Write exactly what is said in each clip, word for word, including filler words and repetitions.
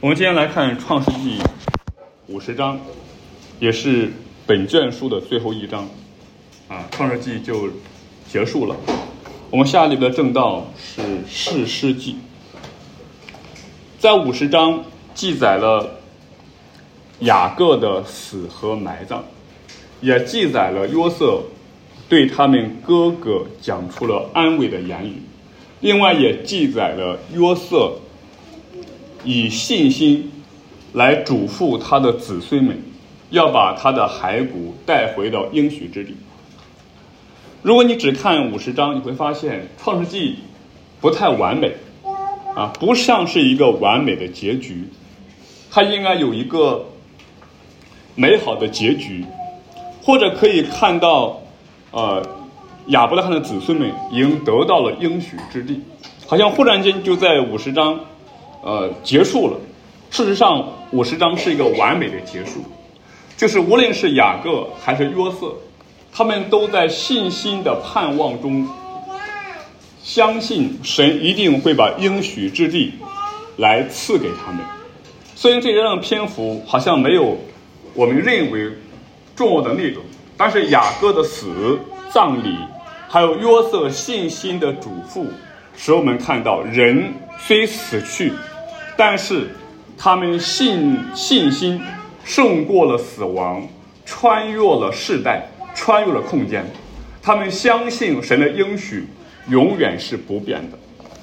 我们今天来看创世纪五十章，也是本卷书的最后一章啊，创世纪就结束了。我们下一个正道是士师记，在五十章记载了雅各的死和埋葬，也记载了约瑟对他们哥哥讲出了安慰的言语，另外也记载了约瑟以信心来嘱咐他的子孙们，要把他的骸骨带回到应许之地。如果你只看五十章，你会发现创世纪不太完美啊，不像是一个完美的结局，它应该有一个美好的结局，或者可以看到呃亚伯拉罕的子孙们已经得到了应许之地，好像忽然间就在五十章呃结束了。事实上五十章是一个完美的结束，就是无论是雅各还是约瑟，他们都在信心的盼望中相信神一定会把应许之地来赐给他们。虽然这一章的篇幅好像没有我们认为重要的内容，但是雅各的死、葬礼还有约瑟信心的嘱咐，使我们看到人虽死去，但是他们信信心胜过了死亡，穿越了世代，穿越了空间。他们相信神的应许永远是不变的。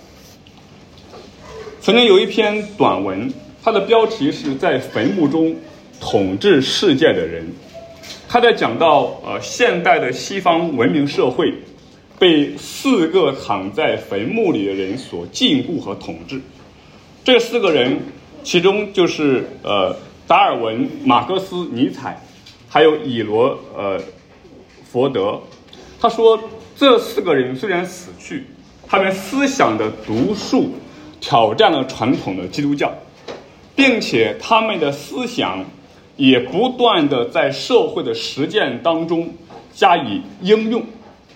曾经有一篇短文，它的标题是在坟墓中统治世界的人。他在讲到呃现代的西方文明社会被四个躺在坟墓里的人所禁锢和统治。这四个人其中就是呃达尔文、马克思、尼采，还有以罗呃佛德。他说这四个人虽然死去，他们思想的毒素挑战了传统的基督教，并且他们的思想也不断的在社会的实践当中加以应用。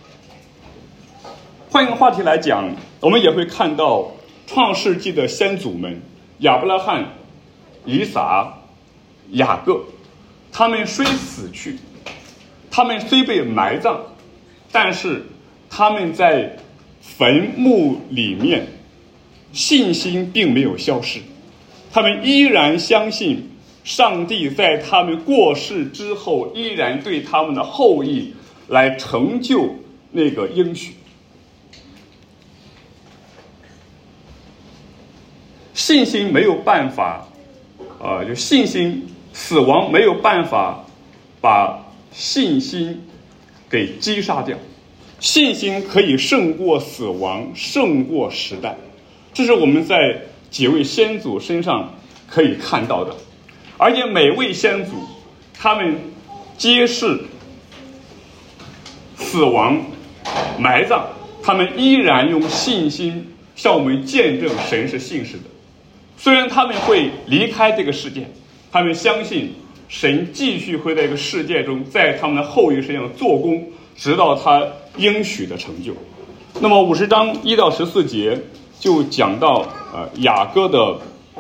换一个话题来讲，我们也会看到创世纪的先祖们亚伯拉罕、以撒、雅各，他们虽死去，他们虽被埋葬，但是他们在坟墓里面信心并没有消失，他们依然相信上帝在他们过世之后依然对他们的后裔来成就那个应许。信心没有办法呃，就信心死亡没有办法把信心给击杀掉，信心可以胜过死亡，胜过时代，这是我们在几位先祖身上可以看到的。而且每位先祖他们揭示死亡、埋葬，他们依然用信心向我们见证神是信实的。虽然他们会离开这个世界，他们相信神继续会在这个世界中在他们的后裔身上做工，直到他应许的成就。那么五十章一到十四节就讲到呃雅各的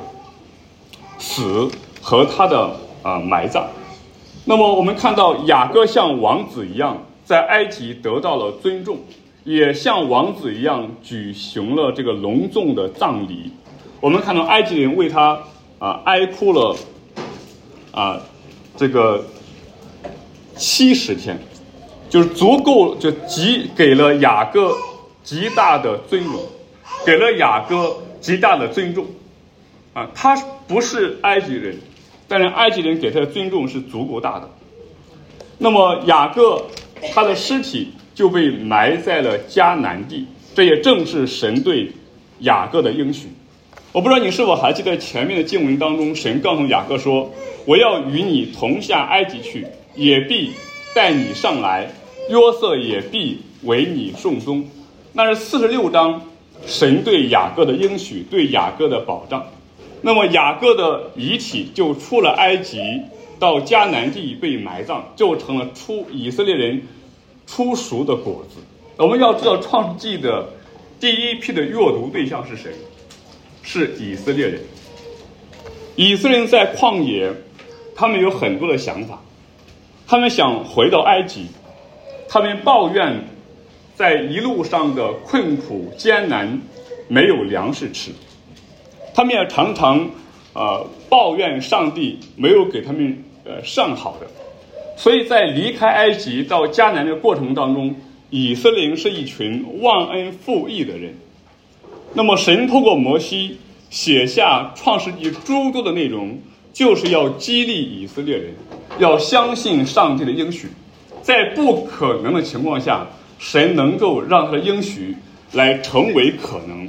死和他的呃埋葬。那么我们看到雅各像王子一样在埃及得到了尊重，也像王子一样举行了这个隆重的葬礼。我们看到埃及人为他啊、呃、哀哭了啊、呃、这个七十天，就是足够就极给了雅各极大的尊荣，给了雅各极大的尊重啊。他不是埃及人，但是埃及人给他的尊重是足够大的。那么雅各他的尸体就被埋在了迦南地，这也正是神对雅各的应许。我不知道你是否还记得前面的经文当中，神告诉雅各说，我要与你同下埃及去，也必带你上来，约瑟也必为你送终。那是四十六章神对雅各的应许，对雅各的保障。那么雅各的遗体就出了埃及，到迦南地被埋葬，就成了出以色列人出熟的果子。我们要知道创世纪的第一批的阅读对象是谁？是以色列人。 以色列人在旷野，他们有很多的想法，他们想回到埃及，他们抱怨在一路上的困苦艰难，没有粮食吃，他们也常常呃抱怨上帝没有给他们呃上好的。所以在离开埃及到迦南的过程当中，以色列人是一群忘恩负义的人。那么神透过摩西写下创世纪诸多的内容，就是要激励以色列人要相信上帝的应许，在不可能的情况下，神能够让他的应许来成为可能。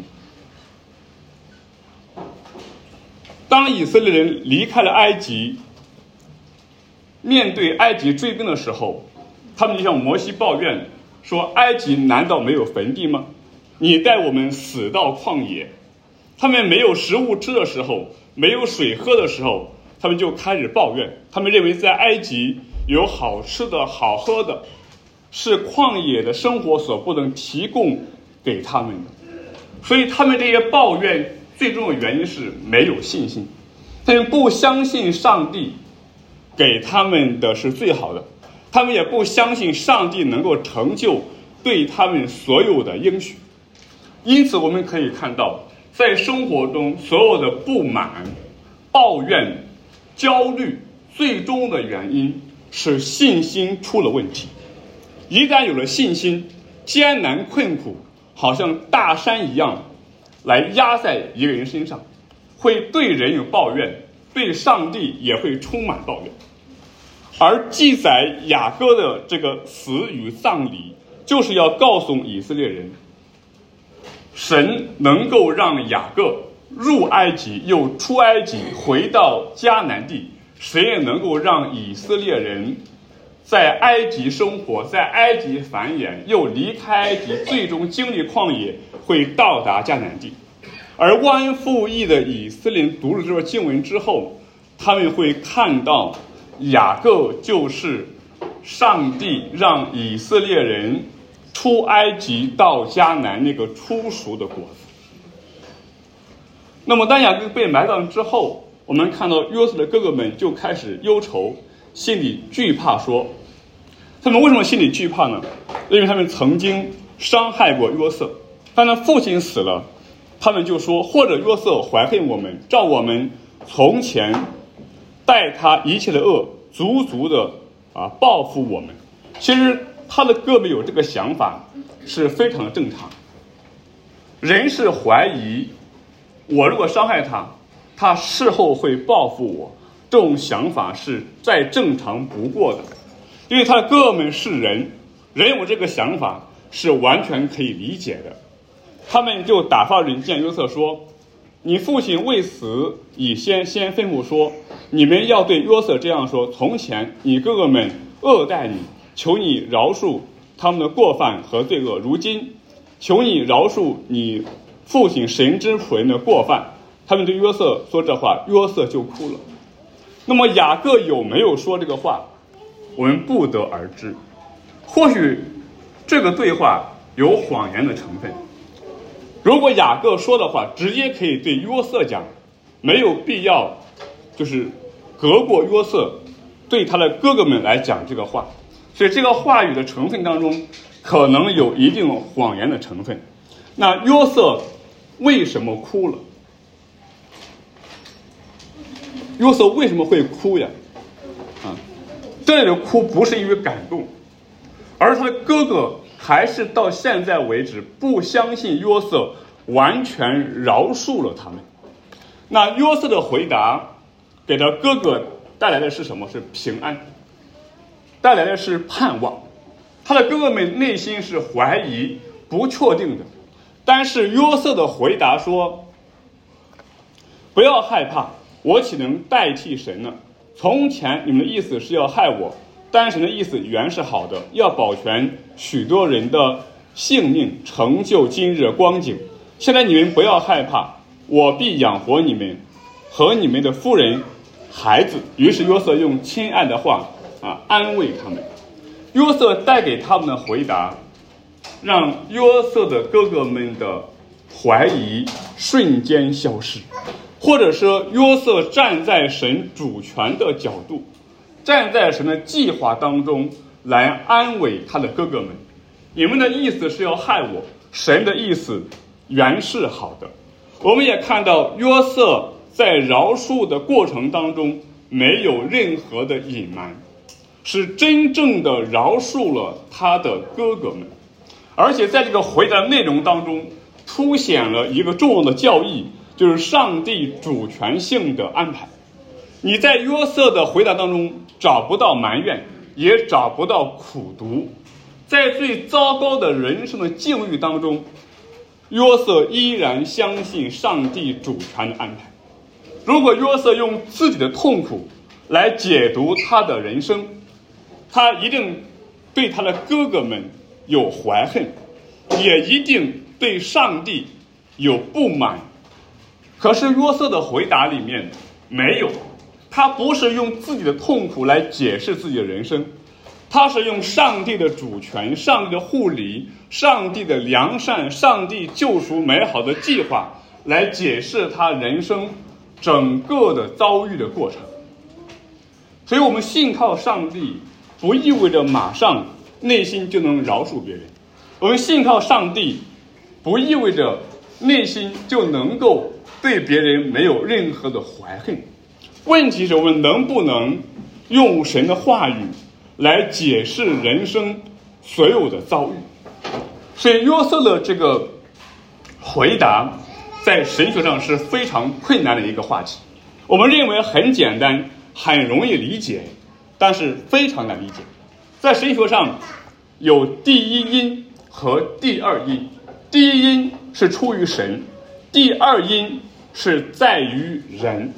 当以色列人离开了埃及，面对埃及追兵的时候，他们就向摩西抱怨说，埃及难道没有坟地吗？你带我们死到旷野。他们没有食物吃的时候，没有水喝的时候，他们就开始抱怨。他们认为在埃及有好吃的好喝的，是旷野的生活所不能提供给他们的。所以他们这些抱怨最终的原因是没有信心，他们不相信上帝给他们的是最好的，他们也不相信上帝能够成就对他们所有的应许。因此我们可以看到，在生活中所有的不满、抱怨、焦虑，最终的原因是信心出了问题。一旦有了信心，艰难困苦好像大山一样来压在一个人身上，会对人有抱怨，对上帝也会充满抱怨。而记载雅各的这个死与葬礼，就是要告诉以色列人，神能够让雅各入埃及又出埃及，回到迦南地，神也能够让以色列人在埃及生活，在埃及繁衍，又离开埃及，最终经历旷野，会到达迦南地。而忘恩负义的以色列人读了这段经文之后，他们会看到雅各就是上帝让以色列人出埃及到迦南那个初熟的果子。那么当雅各被埋葬之后，我们看到约瑟的哥哥们就开始忧愁，心里惧怕，说他们为什么心里惧怕呢？因为他们曾经伤害过约瑟，当他父亲死了，他们就说，或者约瑟怀恨我们，照我们从前待他一切的恶，足足的啊报复我们。其实他的哥们有这个想法是非常正常，人是怀疑我如果伤害他，他事后会报复我，这种想法是再正常不过的。因为他的哥们是人，人有这个想法是完全可以理解的。他们就打发人见约瑟说，你父亲未死以先先吩咐说，你们要对约瑟这样说，从前你哥哥们恶待你，求你饶恕他们的过犯和罪恶，如今求你饶恕你父亲神之仆人的过犯。他们对约瑟说这话，约瑟就哭了。那么雅各有没有说这个话，我们不得而知。或许这个对话有谎言的成分，如果雅各说的话，直接可以对约瑟讲，没有必要就是隔过约瑟对他的哥哥们来讲这个话。所以这个话语的成分当中可能有一定谎言的成分。那约瑟为什么哭了？约瑟为什么会哭呀？啊，这里的哭不是因为感动，而他的哥哥还是到现在为止不相信约瑟完全饶恕了他们。那约瑟的回答给他哥哥带来的是什么？是平安，带来的是盼望。他的哥哥们内心是怀疑不确定的，但是约瑟的回答说，不要害怕，我岂能代替神呢？从前你们的意思是要害我，但神的意思原是好的，要保全许多人的性命，成就今日光景。现在你们不要害怕，我必养活你们和你们的夫人孩子。于是约瑟用亲爱的话啊安慰他们。约瑟带给他们的回答，让约瑟的哥哥们的怀疑瞬间消失， 或者说约瑟站在神主权的角度，站在神的计划当中来安慰他的哥哥们。你们的意思是要害我，神的意思原是好的。我们也看到约瑟在饶恕的过程当中没有任何的隐瞒，是真正的饶恕了他的哥哥们。而且在这个回答内容当中凸显了一个重要的教义，就是上帝主权性的安排。你在约瑟的回答当中找不到埋怨，也找不到苦毒。在最糟糕的人生的境遇当中，约瑟依然相信上帝主权的安排。如果约瑟用自己的痛苦来解读他的人生，他一定对他的哥哥们有怀恨，也一定对上帝有不满。可是约瑟的回答里面没有，他不是用自己的痛苦来解释自己的人生，他是用上帝的主权、上帝的护理、上帝的良善、上帝救赎美好的计划来解释他人生整个的遭遇的过程。所以我们信靠上帝不意味着马上内心就能饶恕别人，我们信靠上帝不意味着内心就能够对别人没有任何的怀恨。问题是我们能不能用神的话语来解释人生所有的遭遇。所以约瑟的这个回答在神学上是非常困难的一个话题。我们认为很简单，很容易理解，但是非常难理解。在神学上有第一因和第二因，第一因是出于神，第二因是在于人。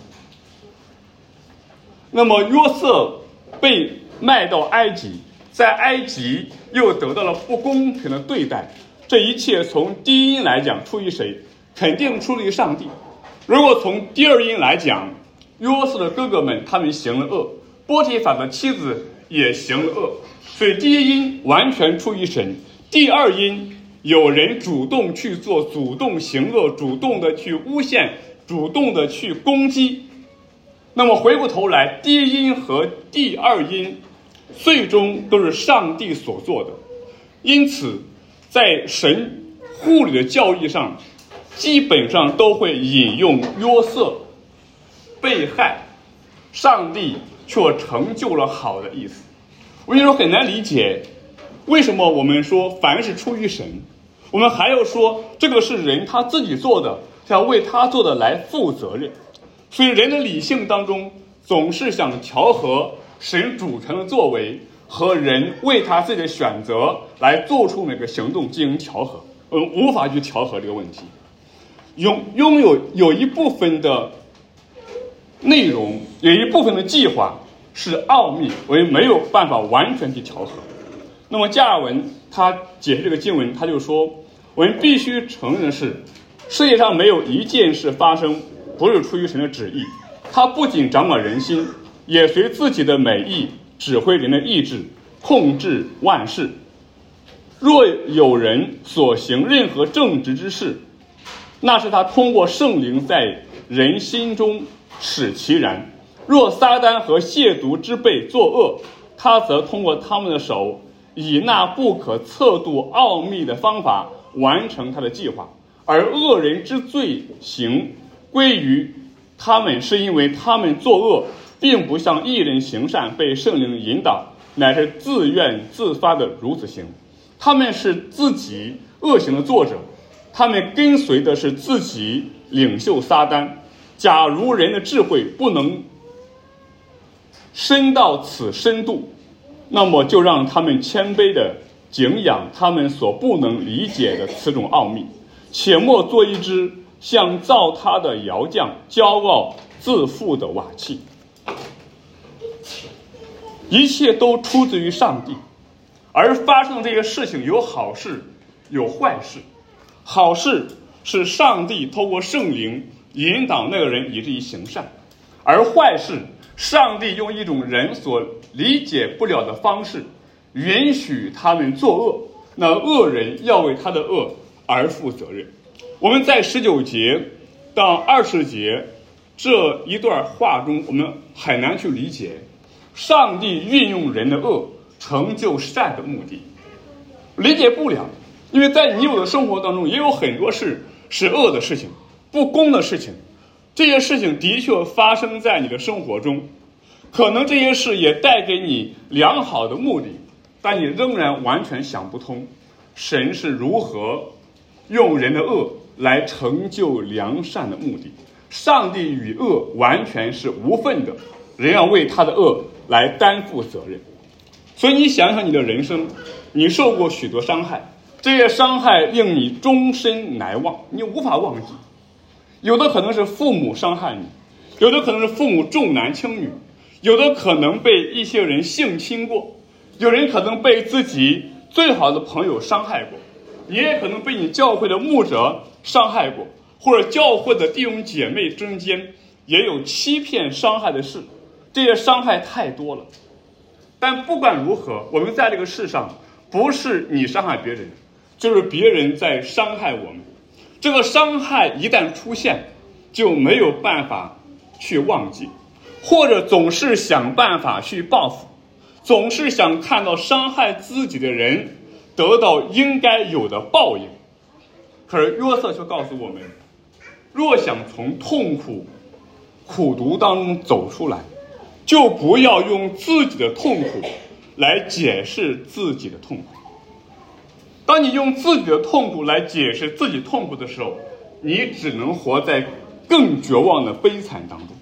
那么约瑟被卖到埃及，在埃及又得到了不公平的对待，这一切从第一因来讲出于谁？肯定出于上帝。如果从第二因来讲，约瑟的哥哥们他们行了恶，波提法的妻子也行了恶，所以第一因完全出于神，第二因有人主动去做，主动行恶，主动的去诬陷，主动的去攻击。那么回过头来，第一因和第二因最终都是上帝所做的。因此在神护理的教义上基本上都会引用约瑟被害，上帝却成就了好的意思。我跟你说很难理解，为什么我们说凡是出于神，我们还要说这个是人他自己做的，要为他做的来负责任。所以人的理性当中总是想调和神主权的作为和人为他自己的选择来做出每个行动进行调和，呃，无法去调和这个问题。拥拥有有一部分的内容，有一部分的计划是奥秘，我们没有办法完全去调和。那么加尔文他解释这个经文，他就说，我们必须承认的是，世界上没有一件事发生不是出于神的旨意，他不仅掌管人心，也随自己的美意指挥人的意志，控制万事。若有人所行任何正直之事，那是他通过圣灵在人心中使其然。若撒旦和亵渎之辈作恶，他则通过他们的手以那不可测度奥秘的方法完成他的计划。而恶人之罪行归于他们，是因为他们作恶并不像义人行善被圣灵引导，乃是自愿自发的如此行。他们是自己恶行的作者，他们跟随的是自己领袖撒旦。假如人的智慧不能深到此深度，那么就让他们谦卑的敬仰他们所不能理解的此种奥秘，且莫做一只像造他的窑匠骄傲自负的瓦器。一切都出自于上帝，而发生的这些事情有好事有坏事。好事是上帝透过圣灵引导那个人以至于行善，而坏事上帝用一种人所理解不了的方式允许他们作恶，那恶人要为他的恶而负责任。我们在十九节到二十节这一段话中，我们很难去理解上帝运用人的恶成就善的目的，理解不了。因为在你有的生活当中，也有很多事是恶的事情，不公的事情，这些事情的确发生在你的生活中，可能这些事也带给你良好的目的，但你仍然完全想不通神是如何用人的恶来成就良善的目的。上帝与恶完全是无分的，人要为他的恶来担负责任。所以你想想你的人生，你受过许多伤害，这些伤害令你终身难忘，你无法忘记。有的可能是父母伤害你，有的可能是父母重男轻女，有的可能被一些人性侵过，有人可能被自己最好的朋友伤害过，你也可能被你教会的牧者伤害过，或者教会的弟兄姐妹中间也有欺骗伤害的事，这些伤害太多了。但不管如何，我们在这个世上，不是你伤害别人，就是别人在伤害我们。这个伤害一旦出现，就没有办法去忘记，或者总是想办法去报复，总是想看到伤害自己的人得到应该有的报应。可是约瑟却告诉我们，若想从痛苦苦毒当中走出来，就不要用自己的痛苦来解释自己的痛苦。当你用自己的痛苦来解释自己痛苦的时候，你只能活在更绝望的悲惨当中。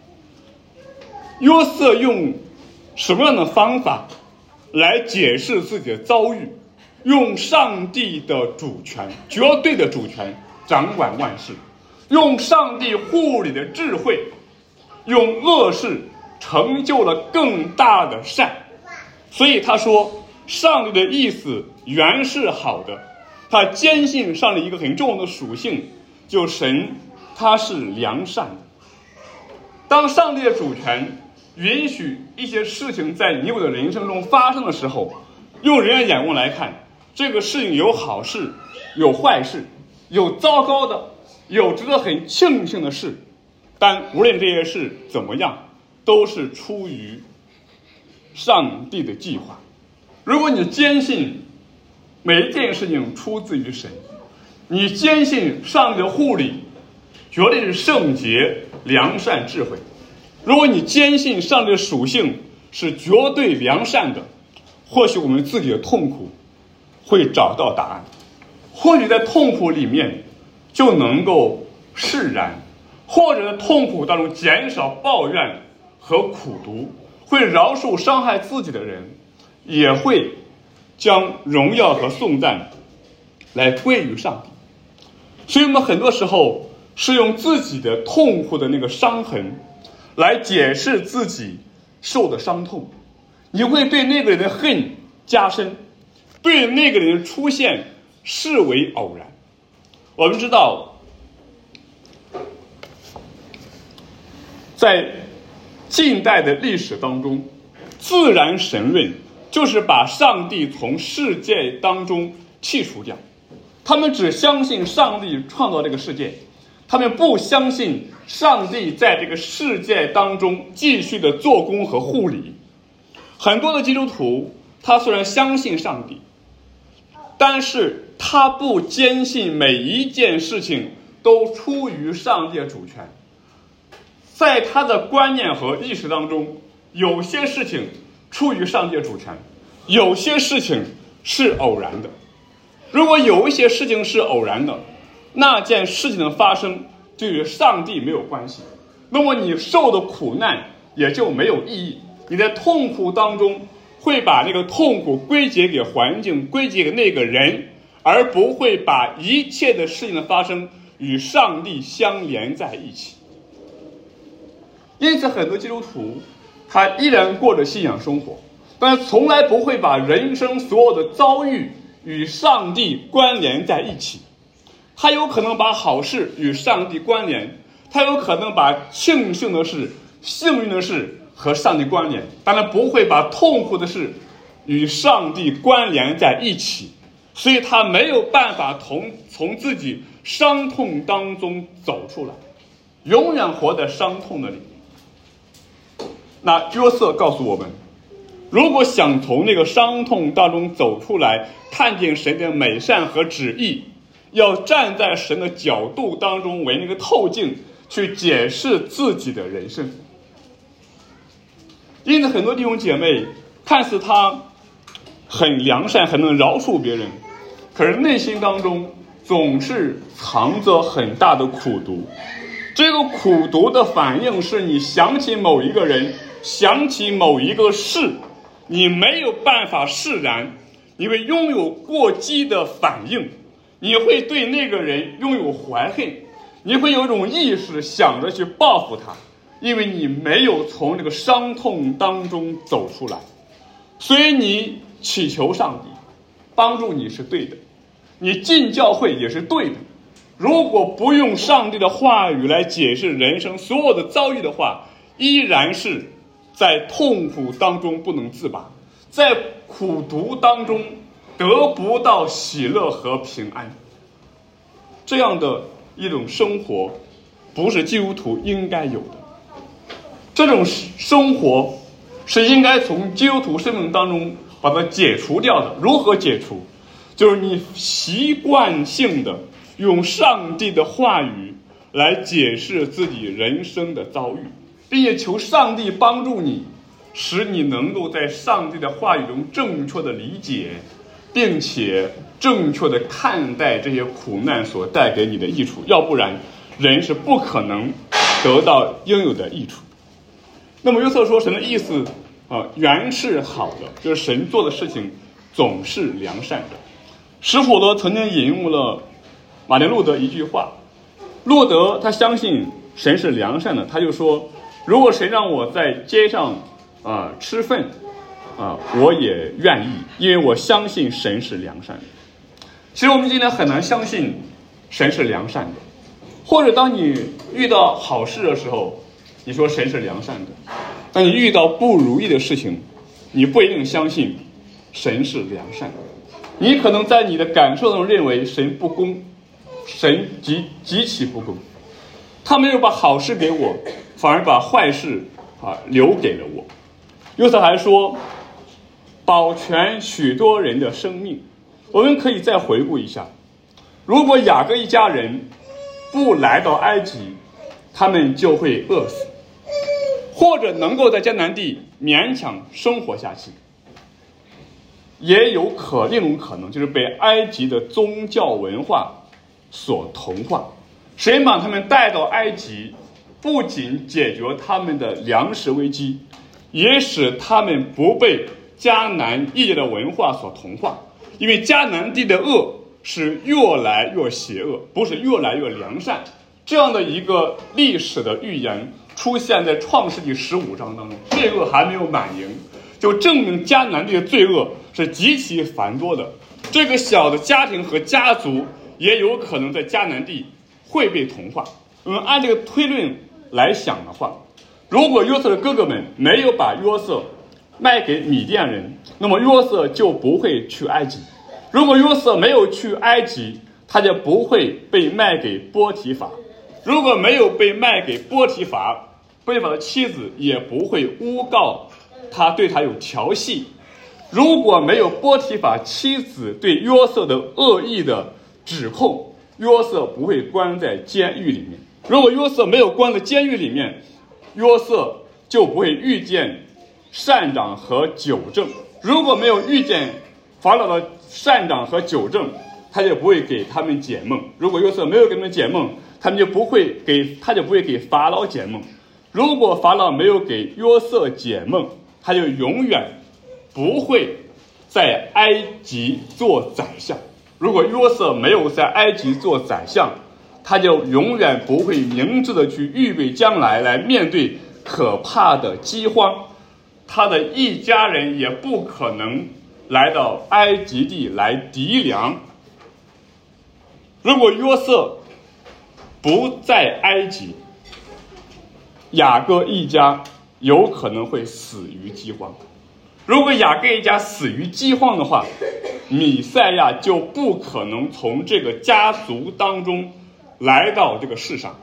约瑟用什么样的方法来解释自己的遭遇？用上帝的主权，绝对的主权掌管万事，用上帝护理的智慧，用恶事成就了更大的善。所以他说上帝的意思原是好的，他坚信上帝一个很重要的属性，就神他是良善的。当上帝的主权允许一些事情在你我的人生中发生的时候，用人的眼光来看，这个事情有好事，有坏事，有糟糕的，有值得很庆幸的事，但无论这些事怎么样，都是出于上帝的计划。如果你坚信每一件事情出自于神，你坚信上帝的护理绝对是圣洁、良善、智慧，如果你坚信上帝的属性是绝对良善的，或许我们自己的痛苦会找到答案，或许在痛苦里面就能够释然，或者在痛苦当中减少抱怨和苦毒，会饶恕伤害自己的人，也会将荣耀和颂赞来归于上帝。所以我们很多时候是用自己的痛苦的那个伤痕来解释自己受的伤痛，你会对那个人的恨加深，对那个人的出现视为偶然。我们知道在近代的历史当中，自然神论就是把上帝从世界当中剔除掉，他们只相信上帝创造这个世界，他们不相信上帝在这个世界当中继续的做工和护理。很多的基督徒他虽然相信上帝，但是他不坚信每一件事情都出于上帝的主权。在他的观念和意识当中，有些事情出于上帝的主权，有些事情是偶然的。如果有一些事情是偶然的，那件事情的发生就与上帝没有关系，那么你受的苦难也就没有意义。你在痛苦当中会把那个痛苦归结给环境，归结给那个人，而不会把一切的事情的发生与上帝相连在一起。因此很多基督徒他依然过着信仰生活，但是从来不会把人生所有的遭遇与上帝关联在一起。他有可能把好事与上帝关联，他有可能把庆幸的事、幸运的事和上帝关联，当然不会把痛苦的事与上帝关联在一起。所以他没有办法从从自己伤痛当中走出来。 永远活在伤痛的里面。那约瑟告诉我们，如果想从那个伤痛当中走出来，看见神的美善和旨意，要站在神的角度当中为那个透镜去解释自己的人生。因此很多弟兄姐妹看似他很良善，很能饶恕别人，可是内心当中总是藏着很大的苦毒。这个苦毒的反应是你想起某一个人，想起某一个事，你没有办法释然，你会拥有过激的反应，你会对那个人拥有怀恨，你会有一种意识想着去报复他，因为你没有从这个伤痛当中走出来。所以你祈求上帝帮助你是对的，你进教会也是对的。如果不用上帝的话语来解释人生所有的遭遇的话，依然是在痛苦当中不能自拔，在苦毒当中得不到喜乐和平安。这样的一种生活不是基督徒应该有的。这种生活是应该从基督徒生命当中把它解除掉的。如何解除？就是你习惯性的用上帝的话语来解释自己人生的遭遇，并且求上帝帮助你，使你能够在上帝的话语中正确的理解，并且正确的看待这些苦难所带给你的益处。要不然人是不可能得到应有的益处。那么约瑟说神的意思啊，原是好的，就是神做的事情总是良善的。史普德曾经引用了马丁路德一句话，路德他相信神是良善的，他就说，如果神让我在街上啊、呃、吃饭啊、呃，我也愿意，因为我相信神是良善的。其实我们今天很难相信神是良善的，或者当你遇到好事的时候，你说神是良善的，当你遇到不如意的事情，你不一定相信神是良善的。你可能在你的感受中认为神不公，神极极其不公，他没有把好事给我，反而把坏事啊留给了我。约瑟还说，保全许多人的生命。我们可以再回顾一下，如果雅各一家人不来到埃及，他们就会饿死，或者能够在迦南地勉强生活下去。也有可另一种可能，就是被埃及的宗教文化所同化。神把他们带到埃及，不仅解决他们的粮食危机，也使他们不被迦南异界的文化所同化。因为迦南地的恶是越来越邪恶，不是越来越良善。这样的一个历史的预言出现在创世纪十五章当中，罪恶还没有满盈，就证明迦南地的罪恶是极其繁多的。这个小的家庭和家族也有可能在迦南地会被同化。我们按这个推论来想的话，如果约瑟的哥哥们没有把约瑟卖给米甸人，那么约瑟就不会去埃及。如果约瑟没有去埃及，他就不会被卖给波提乏。如果没有被卖给波提乏，波提乏的妻子也不会诬告他对他有调戏。如果没有波提乏妻子对约瑟的恶意的指控，约瑟不会关在监狱里面。如果约瑟没有关在监狱里面，约瑟就不会遇见善长和酒政。如果没有遇见法老的善长和酒政，他就不会给他们解梦。如果约瑟没有给他们解梦，他们就不会给他就不会给法老解梦。如果法老没有给约瑟解梦，他就永远不会在埃及做宰相。如果约瑟没有在埃及做宰相，他就永远不会明智的去预备将来来面对可怕的饥荒。他的一家人也不可能来到埃及地来籴粮。如果约瑟不在埃及，雅各一家有可能会死于饥荒。如果雅各一家死于饥荒的话，米赛亚就不可能从这个家族当中来到这个世上。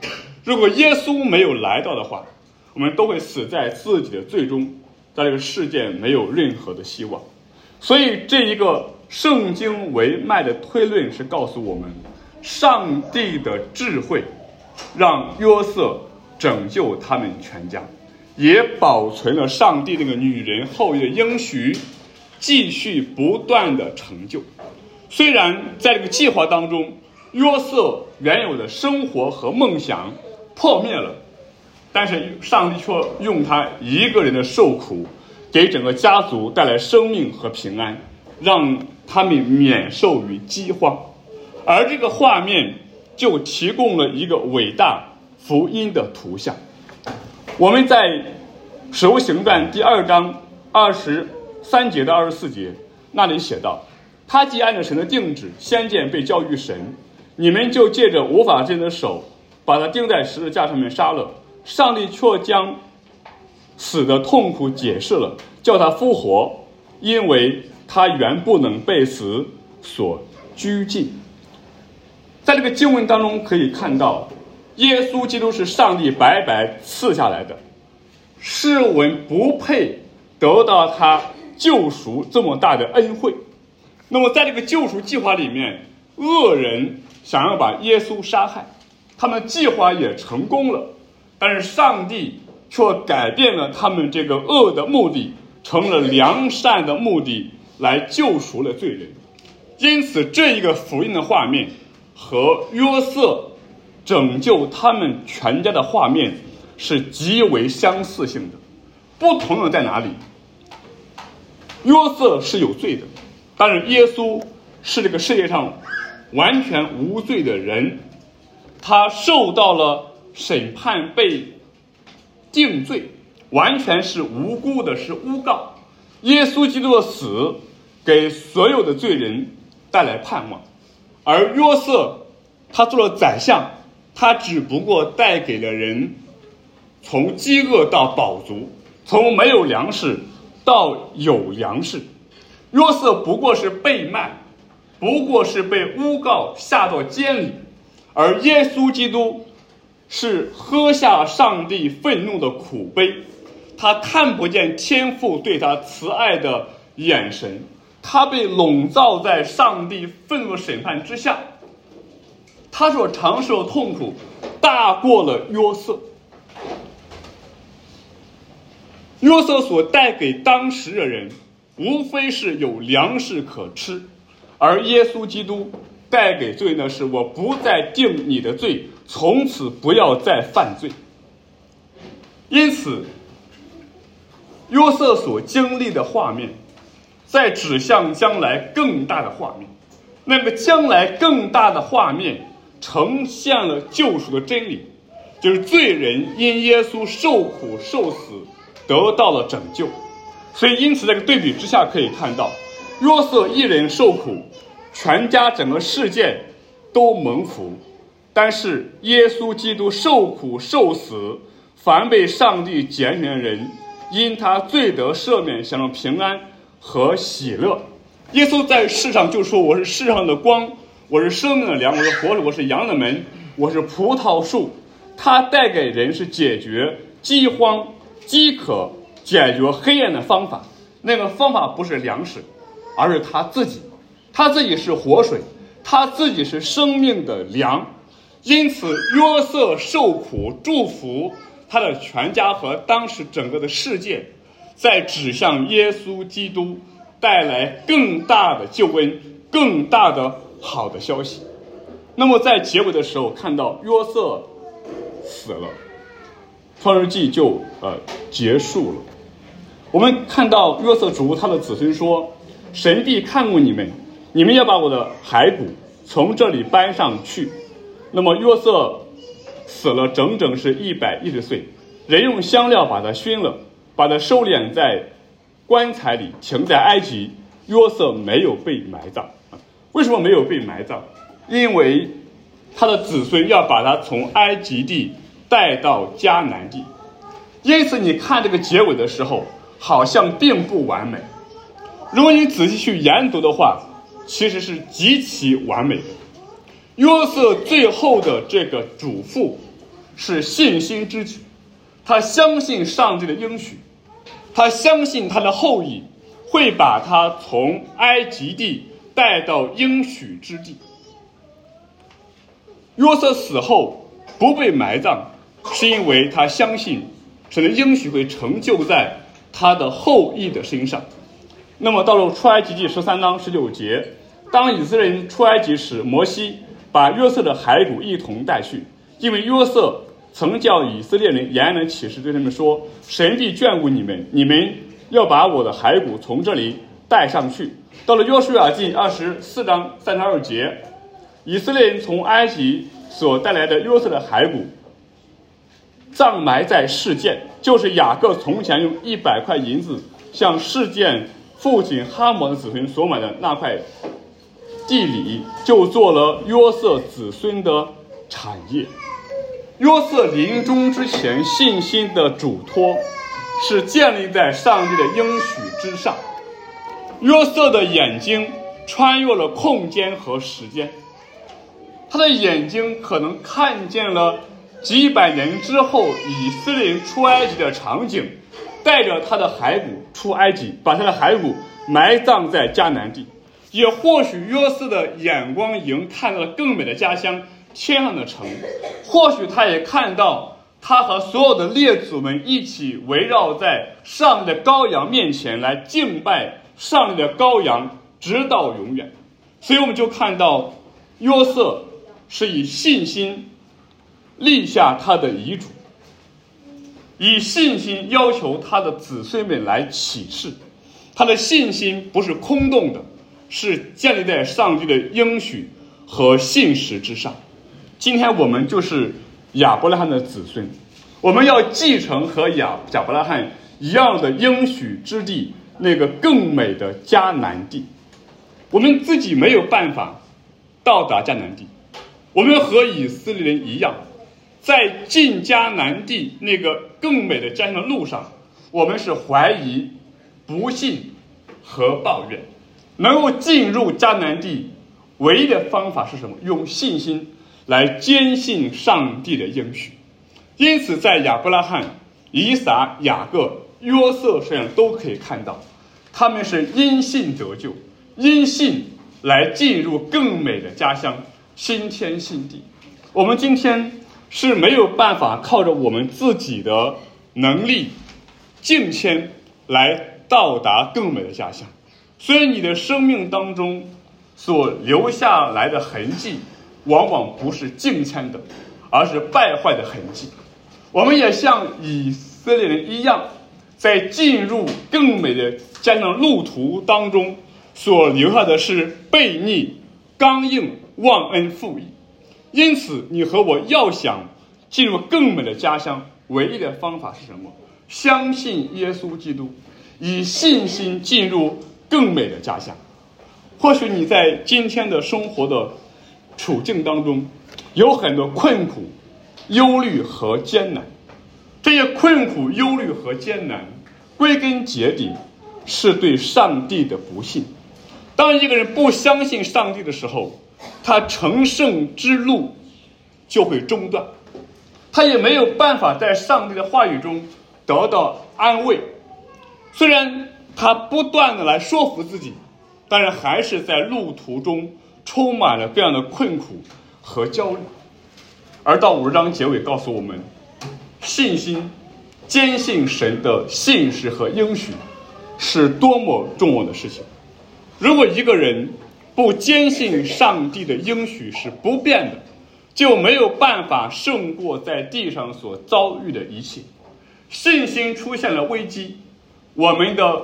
如果耶稣没有来到的话，我们都会死在自己的罪中，在这个世界没有任何的希望。所以这一个圣经为脉的推论是告诉我们，上帝的智慧让约瑟拯救他们全家，也保存了上帝那个女人后裔的应许，继续不断的成就。虽然在这个计划当中，约瑟原有的生活和梦想破灭了，但是上帝却用他一个人的受苦，给整个家族带来生命和平安，让他们免受于饥荒。而这个画面就提供了一个伟大福音的图像。我们在使徒行传第二章二十三节到二十四节那里写道，他既按照神的定旨，先见被交于神，你们就借着无法之人的手把他钉在十字架上面杀了，上帝却将死的痛苦解释了，叫他复活，因为他原不能被死所拘禁。在这个经文当中可以看到，耶稣基督是上帝白白赐下来的，世人不配得到他救赎这么大的恩惠。那么在这个救赎计划里面，恶人想要把耶稣杀害，他们计划也成功了，但是上帝却改变了他们这个恶的目的，成了良善的目的，来救赎了罪人。因此这一个福音的画面和约瑟拯救他们全家的画面是极为相似性的。不同的在哪里？约瑟是有罪的，但是耶稣是这个世界上完全无罪的人，他受到了审判，被定罪，完全是无辜的，是诬告。耶稣基督的死给所有的罪人带来盼望，而约瑟他做了宰相，他只不过带给了人从饥饿到饱足，从没有粮食到有粮食。约瑟不过是被卖，不过是被诬告下到监里，而耶稣基督是喝下上帝愤怒的苦杯，他看不见天父对他慈爱的眼神，他被笼罩在上帝愤怒的审判之下，他所承受的痛苦大过了约瑟。约瑟所带给当时的人无非是有粮食可吃，而耶稣基督带给罪的是，我不再定你的罪，从此不要再犯罪。因此约瑟所经历的画面在指向将来更大的画面，那个将来更大的画面呈现了救赎的真理，就是罪人因耶稣受苦受死得到了拯救。所以因此这个对比之下可以看到，约瑟一人受苦，全家整个世界都蒙福，但是耶稣基督受苦受死，凡被上帝拣选的人因他罪得赦免，享受平安和喜乐。耶稣在世上就说，我是世上的光，我是生命的粮，我是活水，我是羊的门，我是葡萄树。他带给人是解决饥荒饥渴，解决黑暗的方法。那个方法不是粮食，而是他自己，他自己是活水，他自己是生命的粮。因此约瑟受苦祝福他的全家和当时整个的世界，在指向耶稣基督带来更大的救恩，更大的好的消息。那么在结尾的时候看到约瑟死了，创世纪就呃结束了。我们看到约瑟嘱咐他的子孙说，神必看顾你们，你们要把我的骸骨从这里搬上去。那么约瑟死了整整是一百一十岁，人用香料把他熏了，把他收敛在棺材里，停在埃及。约瑟没有被埋葬。为什么没有被埋葬？因为他的子孙要把他从埃及地带到迦南地。因此你看这个结尾的时候好像并不完美，如果你仔细去研读的话，其实是极其完美的。约瑟最后的这个嘱咐是信心之举，他相信上帝的应许，他相信他的后裔会把他从埃及地带到应许之地。约瑟死后不被埋葬，是因为他相信神的应许会成就在他的后裔的身上。那么到了出埃及记十三章十九节，当以色列人出埃及时，摩西把约瑟的骸骨一同带去，因为约瑟曾叫以色列人严严的起誓，对他们说，神必眷顾你们，你们要把我的骸骨从这里带上去。到了约书亚记二十四章三十二节，以色列人从埃及所带来的约瑟的骸骨葬埋在示剑，就是雅各从前用一百块银子向示剑父亲哈摩的子孙所买的那块地里，就做了约瑟子孙的产业。约瑟临终之前信心的嘱托是建立在上帝的应许之上。约瑟的眼睛穿越了空间和时间，他的眼睛可能看见了几百年之后以色列人出埃及的场景，带着他的骸骨出埃及，把他的骸骨埋葬在迦南地。也或许约瑟的眼光已经看到了更美的家乡，天上的城。或许他也看到他和所有的列祖们一起围绕在上帝的羔羊面前来敬拜上帝的羔羊，直到永远。所以我们就看到约瑟是以信心立下他的遗嘱，以信心要求他的子孙们来起誓。他的信心不是空洞的，是建立在上帝的应许和信实之上。今天我们就是亚伯拉罕的子孙，我们要继承和亚亚伯拉罕一样的应许之地，那个更美的迦南地。我们自己没有办法到达迦南地，我们和以色列人一样，在进迦南地那个更美的家乡的路上，我们是怀疑、不信和抱怨。能够进入迦南地唯一的方法是什么？用信心来坚信上帝的应许。因此在亚伯拉罕、以撒、雅各、约瑟身上都可以看到，他们是因信得救，因信来进入更美的家乡，新天新地。我们今天是没有办法靠着我们自己的能力敬谦来到达更美的家乡，所以你的生命当中所留下来的痕迹往往不是敬谦的，而是败坏的痕迹。我们也像以色列人一样，在进入更美的家乡路途当中所留下的是悖逆、刚硬、忘恩负义。因此你和我要想进入更美的家乡，唯一的方法是什么？相信耶稣基督，以信心进入更美的家乡。或许你在今天的生活的处境当中有很多困苦、忧虑和艰难，这些困苦、忧虑和艰难归根结底是对上帝的不信。当一个人不相信上帝的时候，他成圣之路就会中断，他也没有办法在上帝的话语中得到安慰。虽然他不断的来说服自己，但是还是在路途中充满了各样的困苦和焦虑。而到五十章结尾告诉我们，信心、坚信神的信实和应许是多么重要的事情。如果一个人不坚信上帝的应许是不变的，就没有办法胜过在地上所遭遇的一切。信心出现了危机，我们的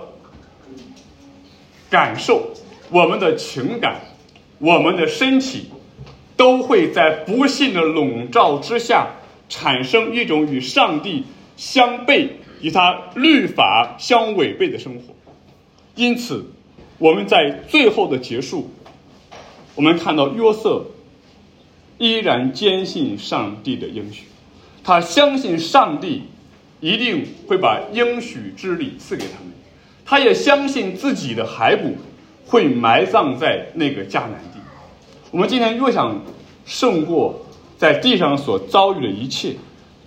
感受、我们的情感、我们的身体都会在不信的笼罩之下产生一种与上帝相悖、与他律法相违背的生活。因此我们在最后的结束，我们看到约瑟依然坚信上帝的应许，他相信上帝一定会把应许之力赐给他们，他也相信自己的骸骨会埋葬在那个迦南地。我们今天越想胜过在地上所遭遇的一切，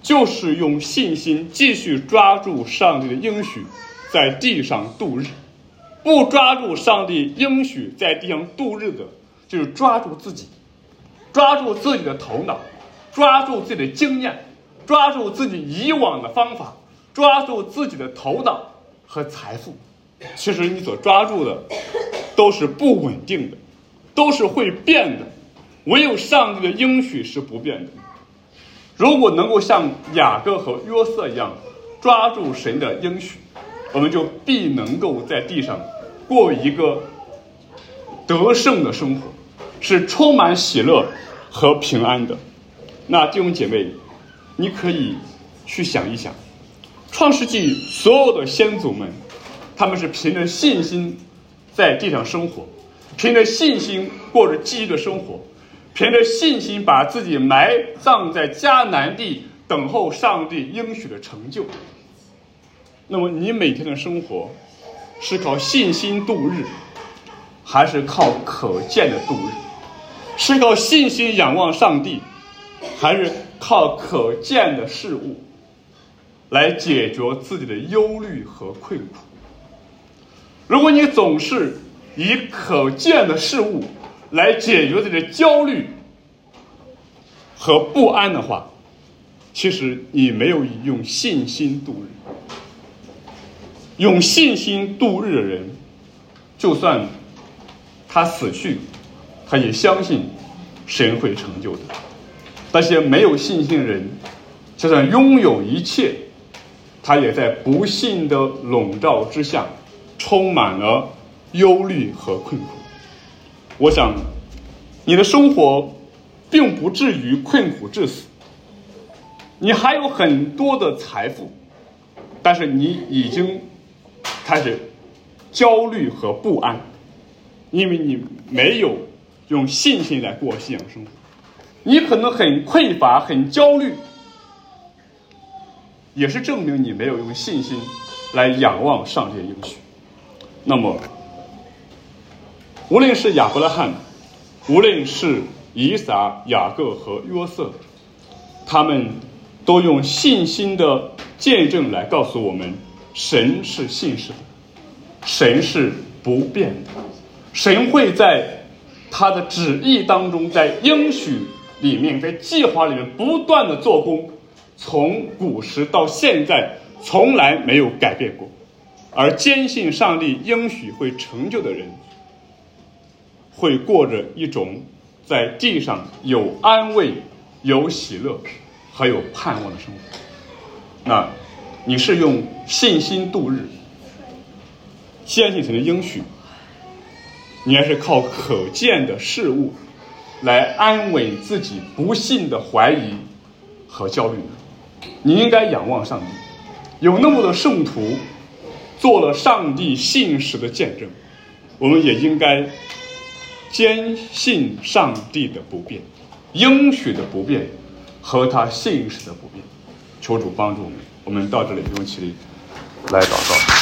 就是用信心继续抓住上帝的应许，在地上度日。不抓住上帝应许在地上度日的，就是抓住自己，抓住自己的头脑，抓住自己的经验，抓住自己以往的方法，抓住自己的头脑和财富。其实你所抓住的都是不稳定的，都是会变的，唯有上帝的应许是不变的。如果能够像雅各和约瑟一样抓住神的应许，我们就必能够在地上过一个得胜的生活，是充满喜乐和平安的。那弟兄姐妹，你可以去想一想，创世纪所有的先祖们，他们是凭着信心在地上生活，凭着信心过着记忆的生活，凭着信心把自己埋葬在迦南地，等候上帝应许的成就。那么你每天的生活是靠信心度日，还是靠可见的度日？是靠信心仰望上帝，还是靠可见的事物来解决自己的忧虑和困苦？如果你总是以可见的事物来解决自己的焦虑和不安的话，其实你没有用信心度日。用信心度日的人，就算他死去，他也相信神会成就的。那些没有信心的人，就算拥有一切，他也在不幸的笼罩之下，充满了忧虑和困苦。我想你的生活并不至于困苦致死，你还有很多的财富，但是你已经开始焦虑和不安，因为你没有用信心来过信仰生活。你可能很匮乏很焦虑，也是证明你没有用信心来仰望上帝的应许。那么无论是亚伯拉罕，无论是以撒、雅各和约瑟，他们都用信心的见证来告诉我们，神是信实的，神是不变的，神会在他的旨意当中，在应许里面，在计划里面不断的做工，从古时到现在从来没有改变过。而坚信上帝应许会成就的人，会过着一种在地上有安慰、有喜乐和有盼望的生活。那你是用信心度日，坚信神的应许，你还是靠可见的事物来安慰自己不信的怀疑和焦虑呢？你应该仰望上帝，有那么多圣徒做了上帝信实的见证，我们也应该坚信上帝的不变，应许的不变和他信实的不变。求主帮助我们。我们到这里用起来祷告。